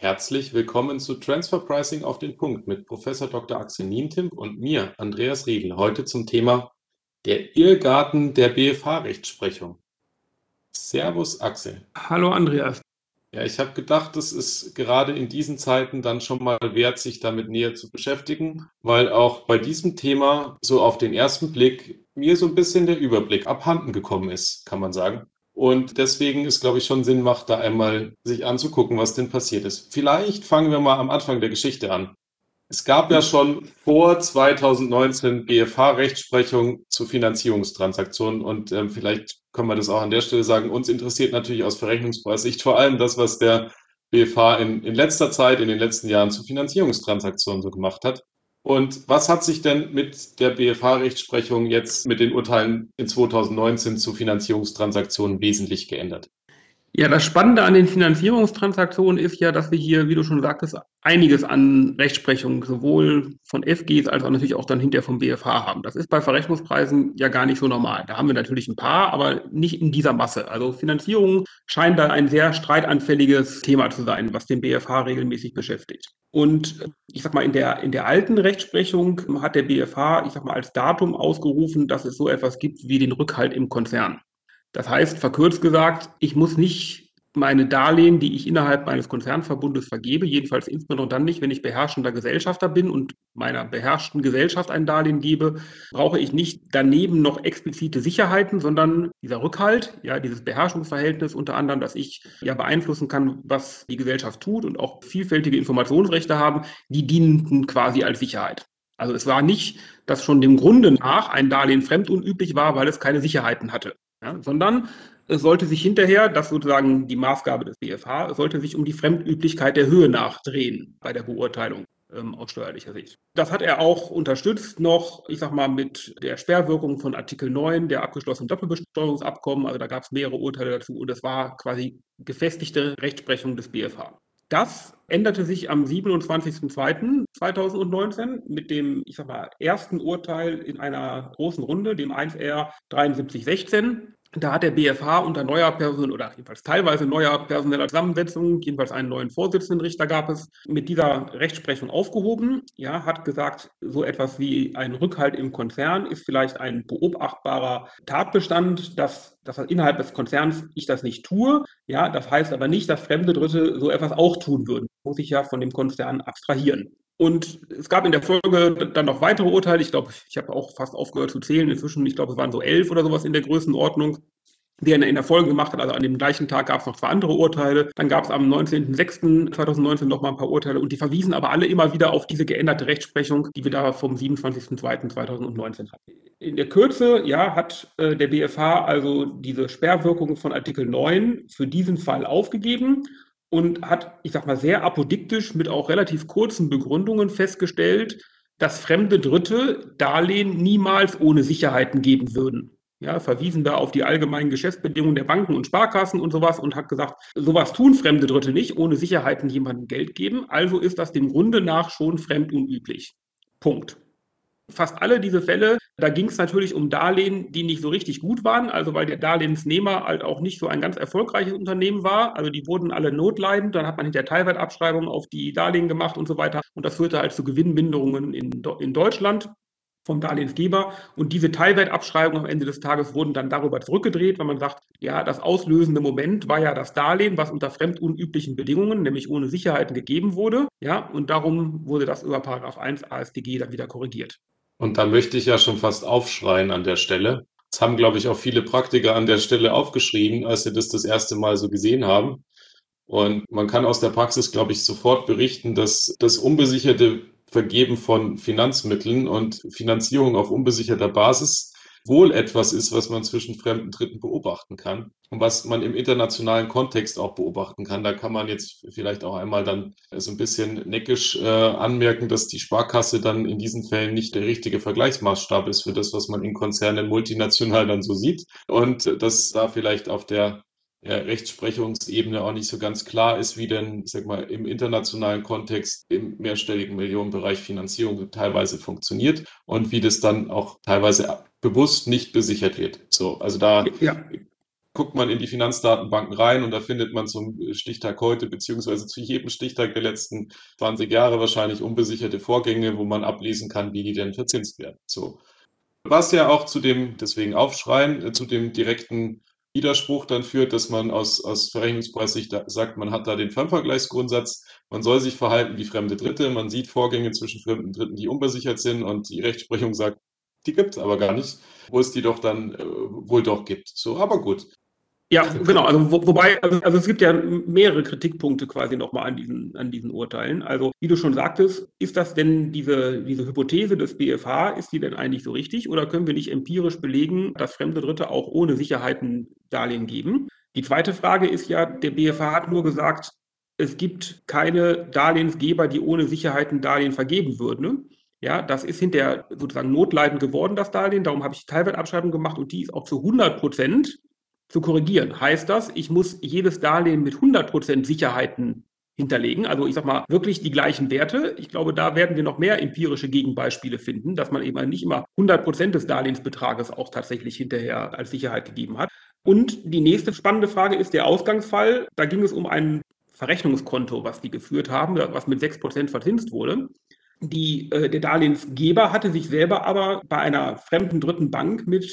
Herzlich willkommen zu Transfer Pricing auf den Punkt mit Professor Dr. Axel Nientimp und mir, Andreas Riedl, heute zum Thema der Irrgarten der BFH-Rechtsprechung. Servus, Axel. Hallo Andreas. Ja, ich habe gedacht, es ist gerade in diesen Zeiten dann schon mal wert, sich damit näher zu beschäftigen, weil auch bei diesem Thema so auf den ersten Blick mir so ein bisschen der Überblick abhanden gekommen ist, kann man sagen. Und deswegen ist, glaube ich, schon Sinn macht, da einmal sich anzugucken, was denn passiert ist. Vielleicht fangen wir mal am Anfang der Geschichte an. Es gab ja schon vor 2019 BFH-Rechtsprechung zu Finanzierungstransaktionen und vielleicht können wir das auch an der Stelle sagen. Uns interessiert natürlich aus Verrechnungspreissicht vor allem das, was der BFH in letzter Zeit, in den letzten Jahren zu Finanzierungstransaktionen so gemacht hat. Und was hat sich denn mit der BFH-Rechtsprechung jetzt mit den Urteilen in 2019 zu Finanzierungstransaktionen wesentlich geändert? Ja, das Spannende an den Finanzierungstransaktionen ist ja, dass wir hier, wie du schon sagtest, einiges an Rechtsprechung sowohl von FGs als auch natürlich auch dann hinterher vom BFH haben. Das ist bei Verrechnungspreisen ja gar nicht so normal. Da haben wir natürlich ein paar, aber nicht in dieser Masse. Also Finanzierung scheint da ein sehr streitanfälliges Thema zu sein, was den BFH regelmäßig beschäftigt. Und ich sag mal, in der alten Rechtsprechung hat der BFH, ich sag mal, als Datum ausgerufen, dass es so etwas gibt wie den Rückhalt im Konzern. Das heißt, verkürzt gesagt, ich muss nicht meine Darlehen, die ich innerhalb meines Konzernverbundes vergebe, jedenfalls insbesondere dann nicht, wenn ich beherrschender Gesellschafter bin und meiner beherrschten Gesellschaft ein Darlehen gebe, brauche ich nicht daneben noch explizite Sicherheiten, sondern dieser Rückhalt, ja, dieses Beherrschungsverhältnis unter anderem, dass ich ja beeinflussen kann, was die Gesellschaft tut und auch vielfältige Informationsrechte haben, die dienten quasi als Sicherheit. Also es war nicht, dass schon dem Grunde nach ein Darlehen fremdunüblich war, weil es keine Sicherheiten hatte. Ja, sondern es sollte sich hinterher, das sozusagen die Maßgabe des BFH, es sollte sich um die Fremdüblichkeit der Höhe nachdrehen bei der Beurteilung aus steuerlicher Sicht. Das hat er auch unterstützt noch, ich sag mal, mit der Sperrwirkung von Artikel 9 der abgeschlossenen Doppelbesteuerungsabkommen. Also da gab es mehrere Urteile dazu und es war quasi gefestigte Rechtsprechung des BFH. Das änderte sich am 27.02.2019 mit dem, ich sag mal, ersten Urteil in einer großen Runde, dem 1R 7316. Da hat der BFH unter neuer Person oder jedenfalls teilweise neuer personeller Zusammensetzung, jedenfalls einen neuen Vorsitzenden gab es, mit dieser Rechtsprechung aufgehoben. Ja, hat gesagt, so etwas wie ein Rückhalt im Konzern ist vielleicht ein beobachtbarer Tatbestand, dass innerhalb des Konzerns ich das nicht tue. Ja, das heißt aber nicht, dass fremde Dritte so etwas auch tun würden. Muss ich ja von dem Konzern abstrahieren. Und es gab in der Folge dann noch weitere Urteile. Ich glaube, ich habe auch fast aufgehört zu zählen. Inzwischen, ich glaube, es waren so 11 oder sowas in der Größenordnung, die er in der Folge gemacht hat. Also an dem gleichen Tag gab es noch zwei andere Urteile. Dann gab es am 19.06.2019 noch mal ein paar Urteile und die verwiesen aber alle immer wieder auf diese geänderte Rechtsprechung, die wir da vom 27.02.2019 hatten. In der Kürze, ja, hat der BFH also diese Sperrwirkung von Artikel 9 für diesen Fall aufgegeben und hat, ich sag mal, sehr apodiktisch mit auch relativ kurzen Begründungen festgestellt, dass fremde Dritte Darlehen niemals ohne Sicherheiten geben würden. Ja, verwiesen da auf die allgemeinen Geschäftsbedingungen der Banken und Sparkassen und sowas und hat gesagt, sowas tun fremde Dritte nicht, ohne Sicherheiten jemandem Geld geben. Also ist das dem Grunde nach schon fremdunüblich. Punkt. Fast alle diese Fälle, da ging es natürlich um Darlehen, die nicht so richtig gut waren, also weil der Darlehensnehmer halt auch nicht so ein ganz erfolgreiches Unternehmen war. Also die wurden alle notleidend, dann hat man hinterher Teilwertabschreibungen auf die Darlehen gemacht und so weiter. Und das führte halt zu Gewinnminderungen in Deutschland vom Darlehensgeber. Und diese Teilwertabschreibungen am Ende des Tages wurden dann darüber zurückgedreht, weil man sagt, ja, das auslösende Moment war ja das Darlehen, was unter fremdunüblichen Bedingungen, nämlich ohne Sicherheiten gegeben wurde. Ja, und darum wurde das über Paragraph 1 AStG dann wieder korrigiert. Und da möchte ich ja schon fast aufschreien an der Stelle. Das haben, glaube ich, auch viele Praktiker an der Stelle aufgeschrieben, als sie das erste Mal so gesehen haben. Und man kann aus der Praxis, glaube ich, sofort berichten, dass das unbesicherte Vergeben von Finanzmitteln und Finanzierung auf unbesicherter Basis wohl etwas ist, was man zwischen fremden Dritten beobachten kann und was man im internationalen Kontext auch beobachten kann. Da kann man jetzt vielleicht auch einmal dann so ein bisschen neckisch anmerken, dass die Sparkasse dann in diesen Fällen nicht der richtige Vergleichsmaßstab ist für das, was man in Konzernen multinational dann so sieht und dass da vielleicht auf der Rechtsprechungsebene auch nicht so ganz klar ist, wie denn, ich sag mal, im internationalen Kontext im mehrstelligen Millionenbereich Finanzierung teilweise funktioniert und wie das dann auch teilweise bewusst nicht besichert wird. So, also da Ja, guckt man in die Finanzdatenbanken rein und da findet man zum Stichtag heute beziehungsweise zu jedem Stichtag der letzten 20 Jahre wahrscheinlich unbesicherte Vorgänge, wo man ablesen kann, wie die denn verzinst werden. So. Was ja auch zu dem, deswegen Aufschreien, zu dem direkten Widerspruch dann führt, dass man aus Verrechnungspreissicht sagt, man hat da den Fremdvergleichsgrundsatz, man soll sich verhalten wie fremde Dritte, man sieht Vorgänge zwischen fremden Dritten, die unbesichert sind und die Rechtsprechung sagt, die gibt es aber gar nicht, wo es die doch dann wohl doch gibt. So, aber gut. Ja, genau. Also wobei, also es gibt ja mehrere Kritikpunkte quasi nochmal an diesen Urteilen. Also wie du schon sagtest, ist das denn diese Hypothese des BfH, ist die denn eigentlich so richtig? Oder können wir nicht empirisch belegen, dass fremde Dritte auch ohne Sicherheiten Darlehen geben? Die zweite Frage ist ja, der BfH hat nur gesagt, es gibt keine Darlehensgeber, die ohne Sicherheiten Darlehen vergeben würden. Ne? Ja, das ist hinterher sozusagen notleidend geworden, das Darlehen. Darum habe ich Teilwertabschreibung gemacht und die ist auch zu 100% zu korrigieren. Heißt das, ich muss jedes Darlehen mit 100% Sicherheiten hinterlegen, also ich sag mal wirklich die gleichen Werte. Ich glaube, da werden wir noch mehr empirische Gegenbeispiele finden, dass man eben nicht immer 100% des Darlehensbetrages auch tatsächlich hinterher als Sicherheit gegeben hat. Und die nächste spannende Frage ist der Ausgangsfall. Da ging es um ein Verrechnungskonto, was die geführt haben, was mit 6% verzinst wurde. Der Darlehensgeber hatte sich selber aber bei einer fremden dritten Bank mit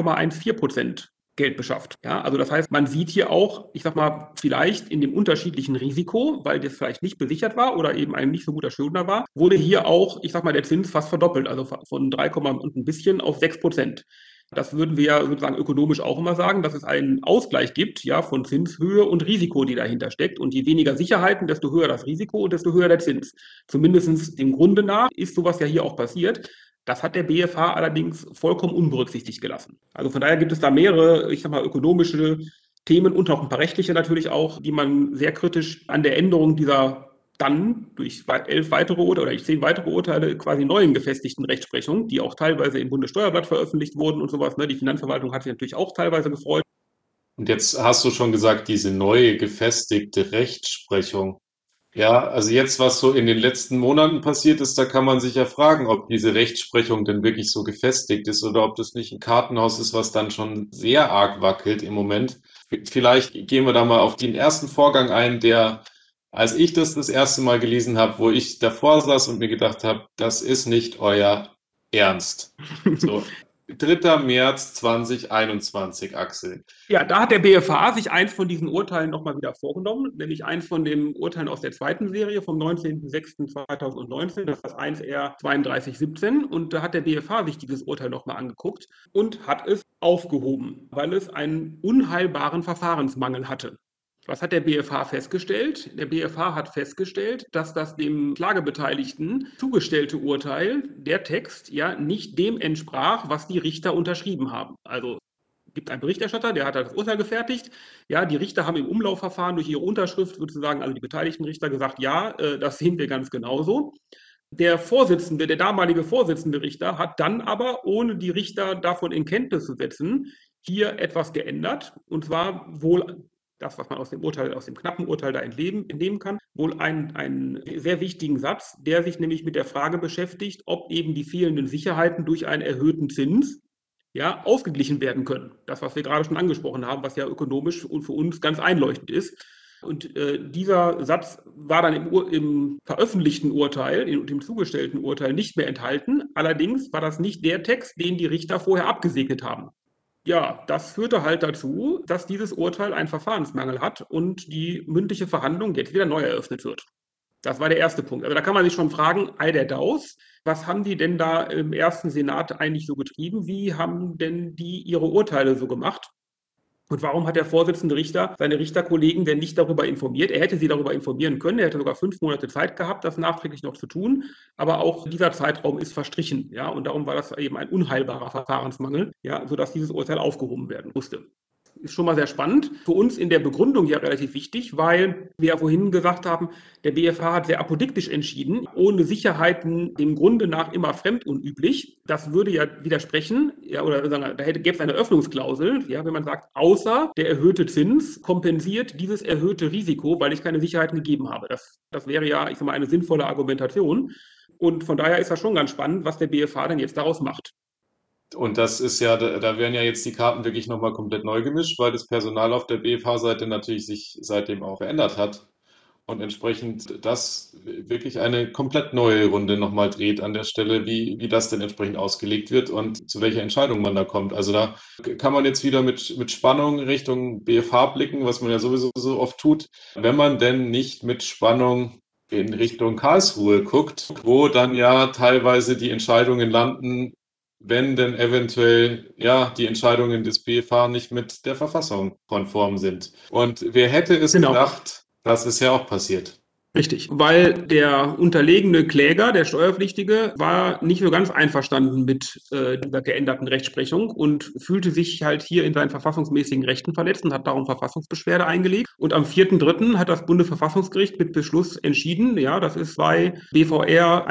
3,14% Geld beschafft. Ja, also das heißt, man sieht hier auch, ich sag mal, vielleicht in dem unterschiedlichen Risiko, weil das vielleicht nicht besichert war oder eben ein nicht so guter Schuldner war, wurde hier auch, ich sag mal, der Zins fast verdoppelt, also von 3, und ein bisschen auf 6%. Das würden wir ja sozusagen ökonomisch auch immer sagen, dass es einen Ausgleich gibt, ja, von Zinshöhe und Risiko, die dahinter steckt. Und je weniger Sicherheiten, desto höher das Risiko und desto höher der Zins. Zumindest dem Grunde nach ist sowas ja hier auch passiert. Das hat der BfH allerdings vollkommen unberücksichtigt gelassen. Also von daher gibt es da mehrere, ich sag mal, ökonomische Themen und auch ein paar rechtliche natürlich auch, die man sehr kritisch an der Änderung dieser dann durch 11 weitere oder durch 10 weitere Urteile quasi neuen gefestigten Rechtsprechung, die auch teilweise im Bundessteuerblatt veröffentlicht wurden und sowas. Ne? Die Finanzverwaltung hat sich natürlich auch teilweise gefreut. Und jetzt hast du schon gesagt, diese neue gefestigte Rechtsprechung. Ja, also jetzt, was so in den letzten Monaten passiert ist, da kann man sich ja fragen, ob diese Rechtsprechung denn wirklich so gefestigt ist oder ob das nicht ein Kartenhaus ist, was dann schon sehr arg wackelt im Moment. Vielleicht gehen wir da mal auf den ersten Vorgang ein, der, als ich das erste Mal gelesen habe, wo ich davor saß und mir gedacht habe, das ist nicht euer Ernst. So, 3. März 2021, Axel. Ja, da hat der BfH sich eins von diesen Urteilen nochmal wieder vorgenommen, nämlich eins von den Urteilen aus der zweiten Serie vom 19.06.2019, das ist 1R 3217. Und da hat der BfH sich dieses Urteil nochmal angeguckt und hat es aufgehoben, weil es einen unheilbaren Verfahrensmangel hatte. Was hat der BfH festgestellt? Der BfH hat festgestellt, dass das dem Klagebeteiligten zugestellte Urteil, der Text, ja nicht dem entsprach, was die Richter unterschrieben haben. Also gibt einen Berichterstatter, der hat das Urteil gefertigt. Ja, die Richter haben im Umlaufverfahren durch ihre Unterschrift sozusagen, also die beteiligten Richter, gesagt, ja, das sehen wir ganz genauso. Der damalige Vorsitzende Richter hat dann aber, ohne die Richter davon in Kenntnis zu setzen, hier etwas geändert. Und zwar wohl das, was man aus dem Urteil, aus dem knappen Urteil da entnehmen kann, wohl einen sehr wichtigen Satz, der sich nämlich mit der Frage beschäftigt, ob eben die fehlenden Sicherheiten durch einen erhöhten Zins ja, ausgeglichen werden können. Das, was wir gerade schon angesprochen haben, was ja ökonomisch und für uns ganz einleuchtend ist. Und dieser Satz war dann im veröffentlichten Urteil, dem zugestellten Urteil nicht mehr enthalten. Allerdings war das nicht der Text, den die Richter vorher abgesegnet haben. Ja, das führte halt dazu, dass dieses Urteil einen Verfahrensmangel hat und die mündliche Verhandlung jetzt wieder neu eröffnet wird. Das war der erste Punkt. Also da kann man sich schon fragen, ei der Daus, was haben die denn da im ersten Senat eigentlich so getrieben? Wie haben denn die ihre Urteile so gemacht? Und warum hat der Vorsitzende Richter seine Richterkollegen denn nicht darüber informiert? Er hätte sie darüber informieren können. Er hätte sogar 5 Monate Zeit gehabt, das nachträglich noch zu tun. Aber auch dieser Zeitraum ist verstrichen. Ja, und darum war das eben ein unheilbarer Verfahrensmangel, ja, sodass dieses Urteil aufgehoben werden musste. Ist schon mal sehr spannend. Für uns in der Begründung ja relativ wichtig, weil wir ja vorhin gesagt haben, der BfH hat sehr apodiktisch entschieden, ohne Sicherheiten dem Grunde nach immer fremdunüblich. Das würde ja widersprechen, ja, oder sagen, da gäbe es eine Öffnungsklausel, ja, wenn man sagt, außer der erhöhte Zins kompensiert dieses erhöhte Risiko, weil ich keine Sicherheiten gegeben habe. Das wäre ja, ich sag mal, eine sinnvolle Argumentation. Und von daher ist das schon ganz spannend, was der BfH denn jetzt daraus macht. Und das ist ja, da werden ja jetzt die Karten wirklich nochmal komplett neu gemischt, weil das Personal auf der BFH-Seite natürlich sich seitdem auch verändert hat. Und entsprechend das wirklich eine komplett neue Runde nochmal dreht an der Stelle, wie das denn entsprechend ausgelegt wird und zu welcher Entscheidung man da kommt. Also da kann man jetzt wieder mit Spannung Richtung BFH blicken, was man ja sowieso so oft tut, wenn man denn nicht mit Spannung in Richtung Karlsruhe guckt, wo dann ja teilweise die Entscheidungen landen, wenn denn eventuell ja die Entscheidungen des BFH nicht mit der Verfassung konform sind. Und wer hätte es Genau. gedacht, das ist ja auch passiert. Richtig, weil der unterlegene Kläger, der Steuerpflichtige, war nicht so ganz einverstanden mit dieser geänderten Rechtsprechung und fühlte sich halt hier in seinen verfassungsmäßigen Rechten verletzt und hat darum Verfassungsbeschwerde eingelegt. Und am 4.3. hat das Bundesverfassungsgericht mit Beschluss entschieden, ja, das ist bei BVR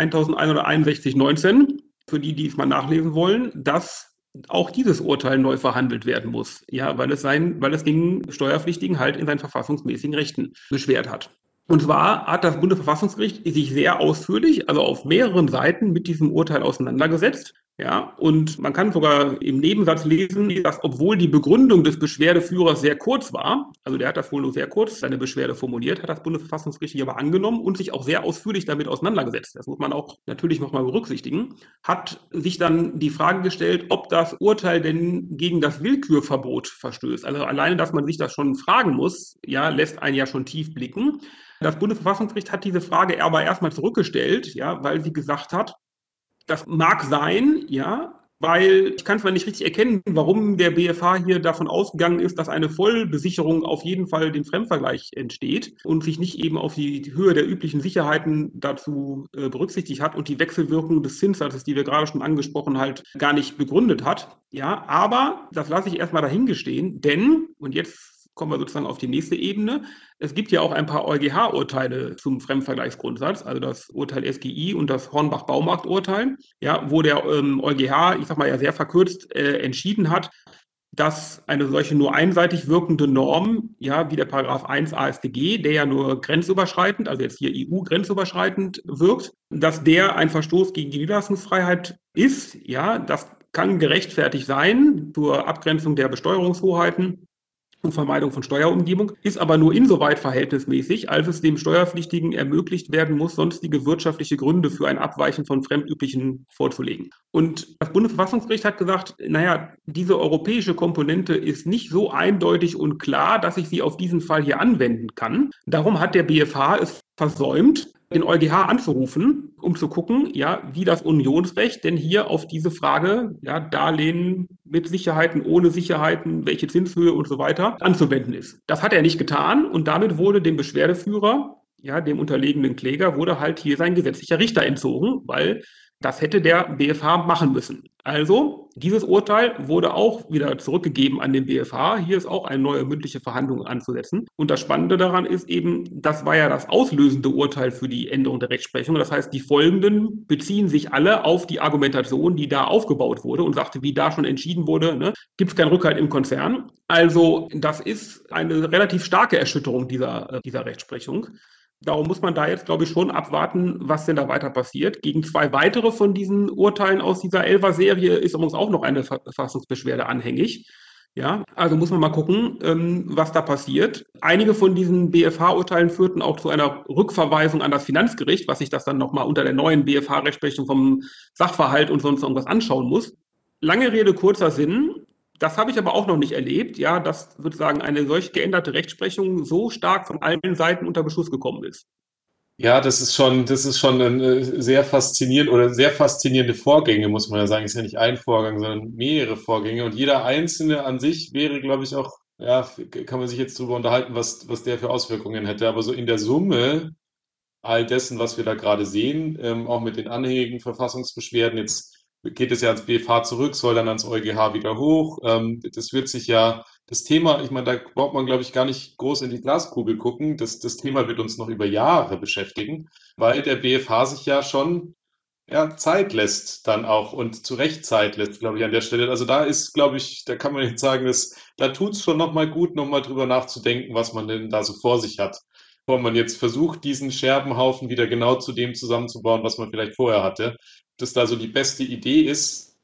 1161/19, für die, die es mal nachlesen wollen, dass auch dieses Urteil neu verhandelt werden muss, ja, weil es gegen Steuerpflichtigen halt in seinen verfassungsmäßigen Rechten beschwert hat. Und zwar hat das Bundesverfassungsgericht sich sehr ausführlich, also auf mehreren Seiten mit diesem Urteil auseinandergesetzt. Ja, und man kann sogar im Nebensatz lesen, dass obwohl die Begründung des Beschwerdeführers sehr kurz war, also der hat das wohl nur sehr kurz, seine Beschwerde formuliert, hat das Bundesverfassungsgericht die aber angenommen und sich auch sehr ausführlich damit auseinandergesetzt. Das muss man auch natürlich nochmal berücksichtigen. Hat sich dann die Frage gestellt, ob das Urteil denn gegen das Willkürverbot verstößt. Also alleine, dass man sich das schon fragen muss, ja, lässt einen ja schon tief blicken. Das Bundesverfassungsgericht hat diese Frage aber erstmal zurückgestellt, ja, weil sie gesagt hat, das mag sein, ja, weil ich kann zwar nicht richtig erkennen, warum der BFH hier davon ausgegangen ist, dass eine Vollbesicherung auf jeden Fall dem Fremdvergleich entsteht und sich nicht eben auf die Höhe der üblichen Sicherheiten dazu berücksichtigt hat und die Wechselwirkung des Zinssatzes, die wir gerade schon angesprochen halt gar nicht begründet hat. Ja, aber das lasse ich erstmal dahingestehen, denn, und jetzt kommen wir sozusagen auf die nächste Ebene. Es gibt ja auch ein paar EuGH-Urteile zum Fremdvergleichsgrundsatz, also das Urteil SGI und das Hornbach-Baumarkt-Urteil, ja, wo der EuGH, ich sag mal ja sehr verkürzt, entschieden hat, dass eine solche nur einseitig wirkende Norm, ja, wie der Paragraph 1 AStG, der ja nur grenzüberschreitend, also jetzt hier EU-grenzüberschreitend wirkt, dass der ein Verstoß gegen die Niederlassungsfreiheit ist, ja, das kann gerechtfertigt sein zur Abgrenzung der Besteuerungshoheiten und Vermeidung von Steuerumgehung, ist aber nur insoweit verhältnismäßig, als es dem Steuerpflichtigen ermöglicht werden muss, sonstige wirtschaftliche Gründe für ein Abweichen von Fremdüblichen vorzulegen. Und das Bundesverfassungsgericht hat gesagt, naja, diese europäische Komponente ist nicht so eindeutig und klar, dass ich sie auf diesen Fall hier anwenden kann. Darum hat der BFH es versäumt, den EuGH anzurufen, um zu gucken, ja, wie das Unionsrecht denn hier auf diese Frage, ja, Darlehen mit Sicherheiten, ohne Sicherheiten, welche Zinshöhe und so weiter anzuwenden ist. Das hat er nicht getan und damit wurde dem Beschwerdeführer, ja, dem unterlegenen Kläger, wurde halt hier sein gesetzlicher Richter entzogen, weil das hätte der BFH machen müssen. Also, dieses Urteil wurde auch wieder zurückgegeben an den BFH. Hier ist auch eine neue mündliche Verhandlung anzusetzen. Und das Spannende daran ist eben, das war ja das auslösende Urteil für die Änderung der Rechtsprechung. Das heißt, die folgenden beziehen sich alle auf die Argumentation, die da aufgebaut wurde und sagte, wie da schon entschieden wurde, ne, gibt es keinen Rückhalt im Konzern. Also, das ist eine relativ starke Erschütterung dieser Rechtsprechung. Darum muss man da jetzt, glaube ich, schon abwarten, was denn da weiter passiert. Gegen 2 weitere von diesen Urteilen aus dieser Elfer-Serie ist übrigens auch noch eine Verfassungsbeschwerde anhängig. Ja, also muss man mal gucken, was da passiert. Einige von diesen BFH-Urteilen führten auch zu einer Rückverweisung an das Finanzgericht, was sich das dann nochmal unter der neuen BFH-Rechtsprechung vom Sachverhalt und sonst irgendwas anschauen muss. Lange Rede, kurzer Sinn. Das habe ich aber auch noch nicht erlebt, ja, dass sozusagen eine solch geänderte Rechtsprechung so stark von allen Seiten unter Beschuss gekommen ist. Ja, das ist schon ein sehr faszinierend oder sehr faszinierende Vorgänge, muss man ja sagen. Ist ja nicht ein Vorgang, sondern mehrere Vorgänge. Und jeder einzelne an sich wäre, glaube ich, auch, ja, kann man sich jetzt drüber unterhalten, was der für Auswirkungen hätte. Aber so in der Summe all dessen, was wir da gerade sehen, auch mit den anhängigen Verfassungsbeschwerden. Jetzt geht es ja ans BFH zurück, soll dann ans EuGH wieder hoch. Das wird sich ja, das Thema, ich meine, da braucht man, glaube ich, gar nicht groß in die Glaskugel gucken. Das Thema wird uns noch über Jahre beschäftigen, weil der BFH sich ja schon ja, Zeit lässt dann auch und zu Recht Zeit lässt, glaube ich, an der Stelle. Also da ist, glaube ich, da kann man jetzt sagen, da tut es schon nochmal gut, nochmal drüber nachzudenken, was man denn da so vor sich hat. Bevor man jetzt versucht, diesen Scherbenhaufen wieder genau zu dem zusammenzubauen, was man vielleicht vorher hatte. Dass da so die beste Idee ist,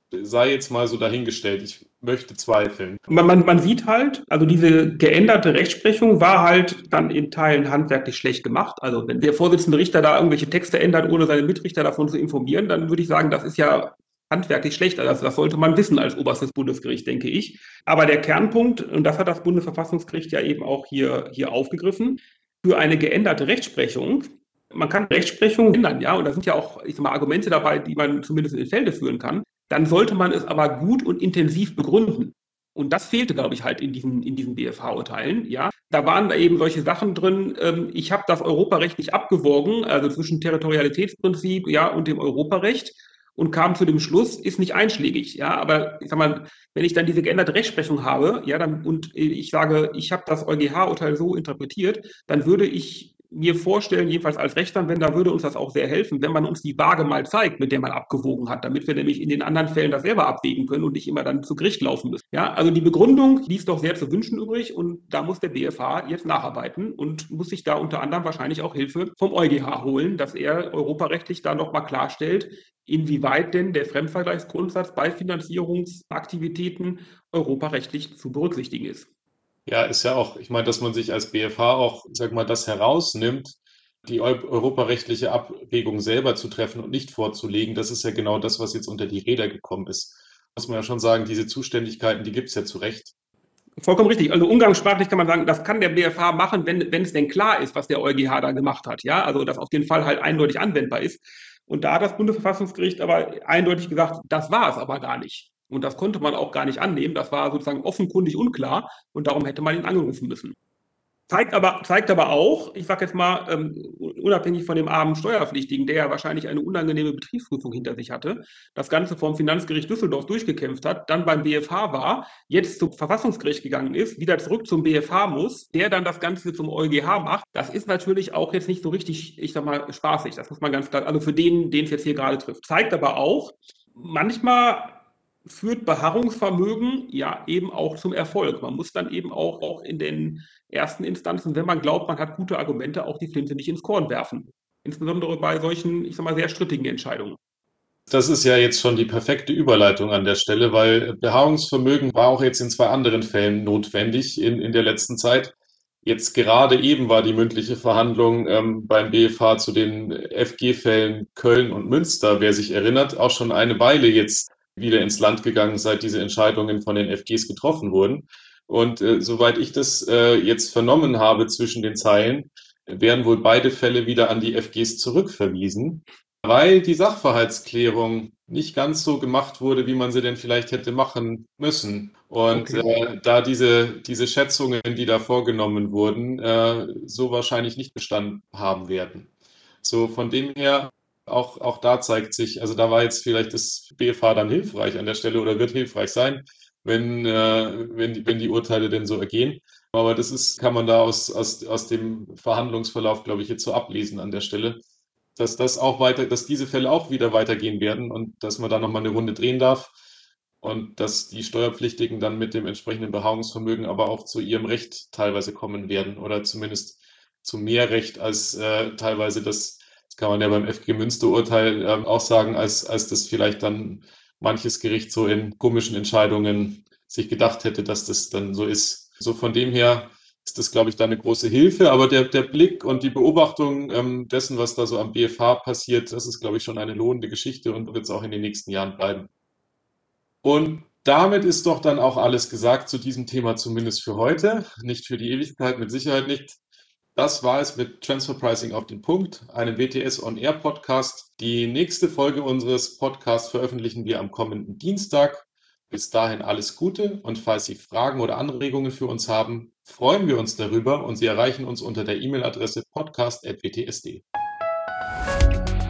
sei jetzt mal so dahingestellt. Ich möchte zweifeln. Man sieht halt, also diese geänderte Rechtsprechung war halt dann in Teilen handwerklich schlecht gemacht. Also wenn der Vorsitzende Richter da irgendwelche Texte ändert, ohne seine Mitrichter davon zu informieren, dann würde ich sagen, das ist ja handwerklich schlecht. Also das sollte man wissen als oberstes Bundesgericht, denke ich. Aber der Kernpunkt, und das hat das Bundesverfassungsgericht ja eben auch hier aufgegriffen, für eine geänderte Rechtsprechung. Man kann Rechtsprechung ändern, ja, und da sind ja auch, ich sag mal, Argumente dabei, die man zumindest in Felde führen kann. Dann sollte man es aber gut und intensiv begründen. Und das fehlte, glaube ich, halt in diesen BFH-Urteilen. Ja, da waren da eben solche Sachen drin. Ich habe das Europarecht nicht abgewogen, also zwischen Territorialitätsprinzip, ja, und dem Europarecht, und kam zu dem Schluss, ist nicht einschlägig. Ja, aber ich sag mal, wenn ich dann diese geänderte Rechtsprechung habe, ja, dann und ich sage, ich habe das EuGH-Urteil so interpretiert, dann würde ich mir vorstellen, jedenfalls als Rechtsanwender würde uns das auch sehr helfen, wenn man uns die Waage mal zeigt, mit der man abgewogen hat, damit wir nämlich in den anderen Fällen das selber abwägen können und nicht immer dann zu Gericht laufen müssen. Ja, also die Begründung ließ doch sehr zu wünschen übrig und da muss der BFH jetzt nacharbeiten und muss sich da unter anderem wahrscheinlich auch Hilfe vom EuGH holen, dass er europarechtlich da nochmal klarstellt, inwieweit denn der Fremdvergleichsgrundsatz bei Finanzierungsaktivitäten europarechtlich zu berücksichtigen ist. Ja, ist ja auch, ich meine, dass man sich als BFH auch, sag mal, das herausnimmt, die europarechtliche Abwägung selber zu treffen und nicht vorzulegen, das ist ja genau das, was jetzt unter die Räder gekommen ist. Muss man ja schon sagen, diese Zuständigkeiten, die gibt es ja zu Recht. Vollkommen richtig. Also umgangssprachlich kann man sagen, das kann der BFH machen, wenn es denn klar ist, was der EuGH da gemacht hat. Ja, also dass auf den Fall halt eindeutig anwendbar ist. Und da hat das Bundesverfassungsgericht aber eindeutig gesagt, das war es aber gar nicht. Und das konnte man auch gar nicht annehmen. Das war sozusagen offenkundig unklar und darum hätte man ihn angerufen müssen. Zeigt aber auch, ich sage jetzt mal, unabhängig von dem armen Steuerpflichtigen, der ja wahrscheinlich eine unangenehme Betriebsprüfung hinter sich hatte, das Ganze vom Finanzgericht Düsseldorf durchgekämpft hat, dann beim BFH war, jetzt zum Verfassungsgericht gegangen ist, wieder zurück zum BFH muss, der dann das Ganze zum EuGH macht. Das ist natürlich auch jetzt nicht so richtig, ich sag mal, spaßig. Das muss man ganz klar, also für den es jetzt hier gerade trifft. Zeigt aber auch, manchmal führt Beharrungsvermögen ja eben auch zum Erfolg. Man muss dann eben auch in den ersten Instanzen, wenn man glaubt, man hat gute Argumente, auch die Flinte nicht ins Korn werfen. Insbesondere bei solchen, ich sag mal, sehr strittigen Entscheidungen. Das ist ja jetzt schon die perfekte Überleitung an der Stelle, weil Beharrungsvermögen war auch jetzt in zwei anderen Fällen notwendig in der letzten Zeit. Jetzt gerade eben war die mündliche Verhandlung beim BFH zu den FG-Fällen Köln und Münster, wer sich erinnert, auch schon eine Weile jetzt wieder ins Land gegangen, seit diese Entscheidungen von den FGs getroffen wurden. Und soweit ich das jetzt vernommen habe zwischen den Zeilen, werden wohl beide Fälle wieder an die FGs zurückverwiesen, weil die Sachverhaltsklärung nicht ganz so gemacht wurde, wie man sie denn vielleicht hätte machen müssen. Und Okay. da diese Schätzungen, die da vorgenommen wurden, so wahrscheinlich nicht bestanden haben werden. So von dem her, auch da zeigt sich, also da war jetzt vielleicht das BFH dann hilfreich an der Stelle oder wird hilfreich sein, wenn die Urteile denn so ergehen. Aber das ist, kann man da aus dem Verhandlungsverlauf, glaube ich, jetzt so ablesen an der Stelle, dass diese Fälle auch wieder weitergehen werden und dass man da nochmal eine Runde drehen darf und dass die Steuerpflichtigen dann mit dem entsprechenden Beharrungsvermögen aber auch zu ihrem Recht teilweise kommen werden oder zumindest zu mehr Recht als teilweise das kann man ja beim FG Münster-Urteil auch sagen, als das vielleicht dann manches Gericht so in komischen Entscheidungen sich gedacht hätte, dass das dann so ist. So von dem her ist das, glaube ich, da eine große Hilfe. Aber der Blick und die Beobachtung dessen, was da so am BFH passiert, das ist, glaube ich, schon eine lohnende Geschichte und wird es auch in den nächsten Jahren bleiben. Und damit ist doch dann auch alles gesagt zu diesem Thema, zumindest für heute. Nicht für die Ewigkeit, mit Sicherheit nicht. Das war es mit Transfer Pricing auf den Punkt, einem WTS On Air Podcast. Die nächste Folge unseres Podcasts veröffentlichen wir am kommenden Dienstag. Bis dahin alles Gute und falls Sie Fragen oder Anregungen für uns haben, freuen wir uns darüber und Sie erreichen uns unter der E-Mail-Adresse podcast@wtsd.